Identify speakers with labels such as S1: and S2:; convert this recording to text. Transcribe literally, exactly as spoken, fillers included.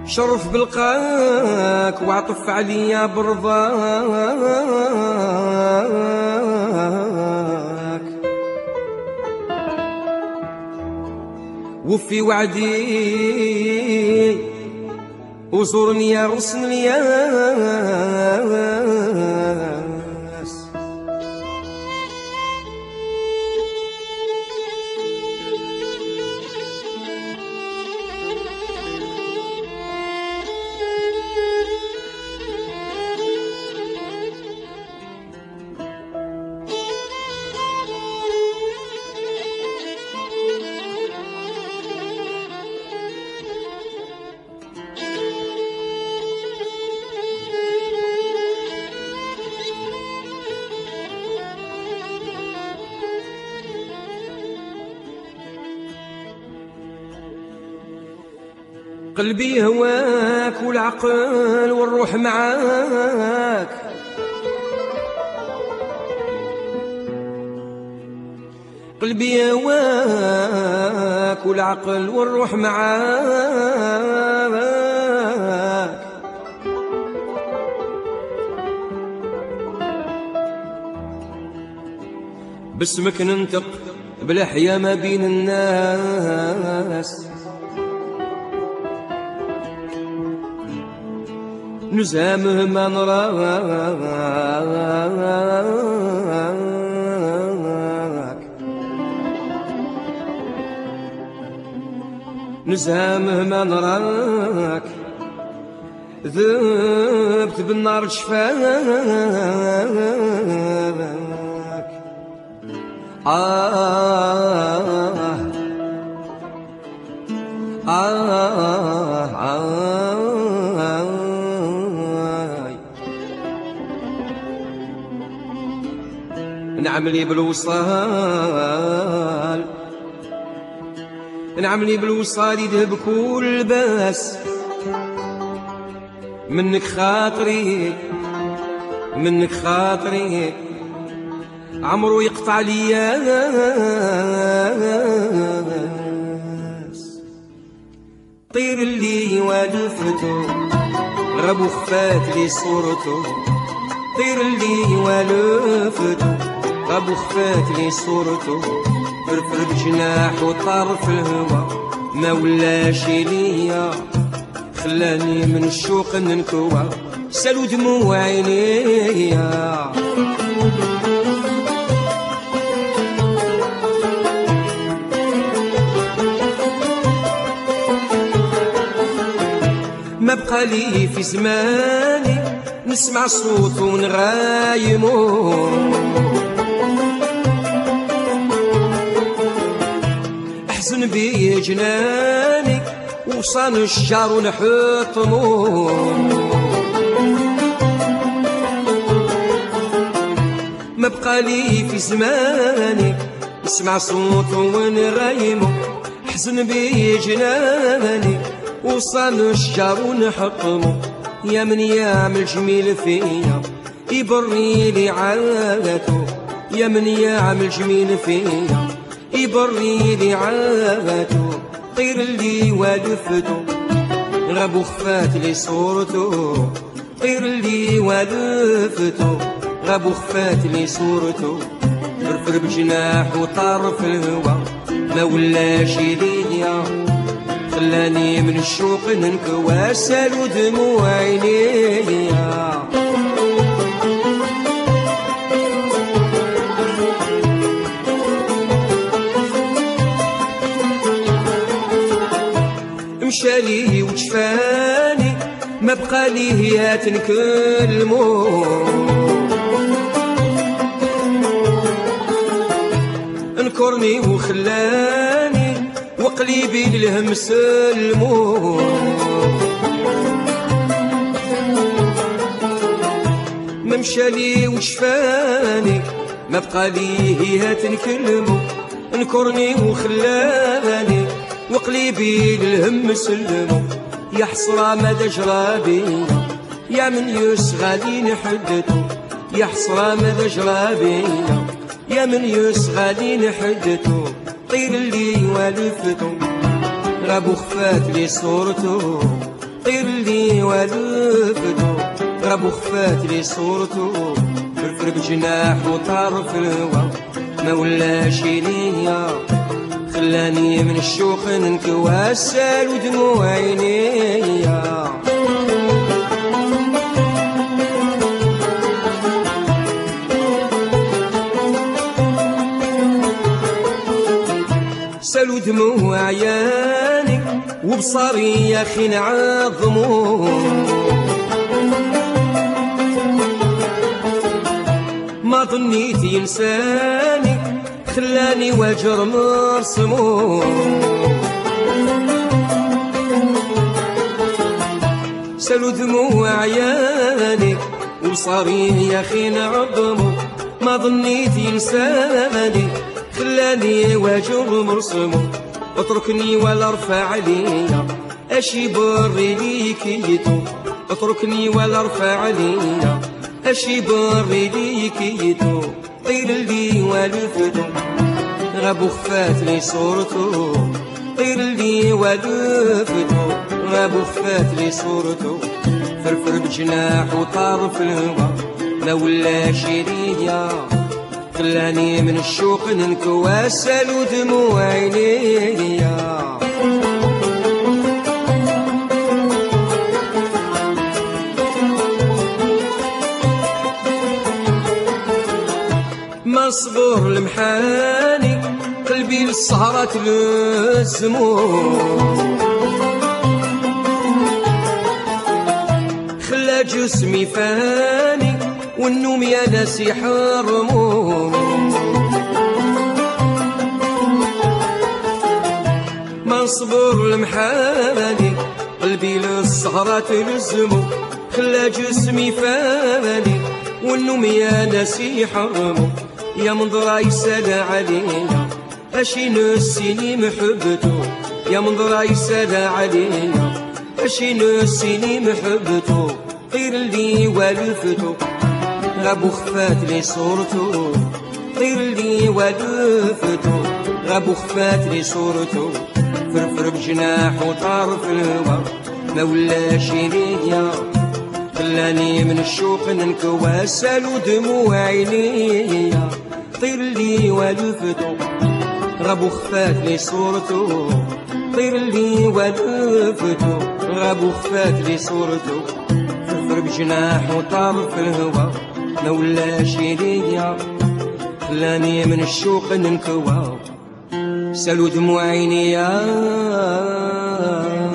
S1: شرف بلقاك وعطف عليا برضاك، وفي وعدي وزورني يا غصن الياس. قلبي هواك والعقل والروح معاك، قلبي هواك والعقل والروح معاك، باسمك ننطق بالأحياء ما بين الناس، نزامه ما نراك، نزامه ما نراك، ذبت بالنار شفاك. آه آه آه نعملي بالوصال، نعملي بالوصال يذهب كل باس، منك خاطري منك خاطري عمرو يقطع لياس. طير اللي والفته غاب وخفات لي صورته، طير اللي والفته غاب وخفات لي صورته، فرفر بجناح وطار في الهوى ما ولاش ليا، خلاني من الشوق ننكوى سالو دموع عينيا. ما بقى لي في زماني نسمع صوت ونغايمو، احزن بيه جناني وصان الشجر ونحطمو، ما بقى لي في زماني نسمع صوت ونغايمو، احزن بيه جناني وصان الشجر ونحطمو. يا من يعمل جميل فيا يبري لي عادته، يا من يعمل جميل فيا يبري لي عادته، طير اللي والفته غاب وخفات لي صورته، طير اللي والفته غاب وخفات لي صورته، فرفر بجناح وطار في الهوى ما ولاش ليا، خلاني من الشوق ننكوى سالو دموع عينيا. مشالي وجفاني ما بقى ليه يا تنكلمو، انكرني وخلاني وقلبي للهم سلمو، ما مشالي وشفاني ما بقى ليه تنكلمو، انكرني وخلاني وقلبي للهم سلمو. يا حسرة مدى جرابي يا من يسغالي نحدته، يا حسرة مدى جرابي يا من يسغالي نحدته، طير اللي والفته غاب وخفات لي صورته، طير لي والفتو غرب وخفات لي صورتو فرفر بجناح وطار في الهوا ما ولاش ليا خلاني من الشوق ننكواسل ودموع عينيا سالو دموع عياني وبصاري يا خي نعظمو ما ظنيت ينساني خلاني واجر مرسمو سالو دموع عياني وبصاري يا خي نعظمو ما ظنيت ينساني خلاني واجر مرسمو اتركني ولا ارفع عليا اشي بري ليك يتو اتركني ولا ارفع عليا اشي بري ليك يتو طير لي والفتو غاب وخفات لي صورتو طير لي والفتو غاب وخفات لي صورتو فرفر بجناح وطار في الهوا ما ولاش ليا خلاني من الشوق ننكواسل ودموع عينيا ما صبر المحاني قلبي للسهرة تلزمو خلا جسمي فاني والنوم يا ناس يحرمو ما نصبر المحاني قلبي للسهرة تلزمو خلا جسمي فاني والنوم يا ناس يحرمو يا منظر يسال عليا اشي نسيني محبتو يا منظر يسال عليا اشي نسيني محبتو طير لي والفتو غاب وخفات لي صورتو طير لي والفتو غاب وخفات لي صورتو فرفر بجناح وطار في الهوا ما ولاش ليا خلاني من الشوق ننكواسل ودموع عينيا طير لي والفتو غاب وخفات لي صورتو طير لي والفتو غاب وخفات لي صورتو فرفر بجناح وطار في الهوا ما ولاش ليا خلاني من الشوق ننكوا سالو دموع عينيا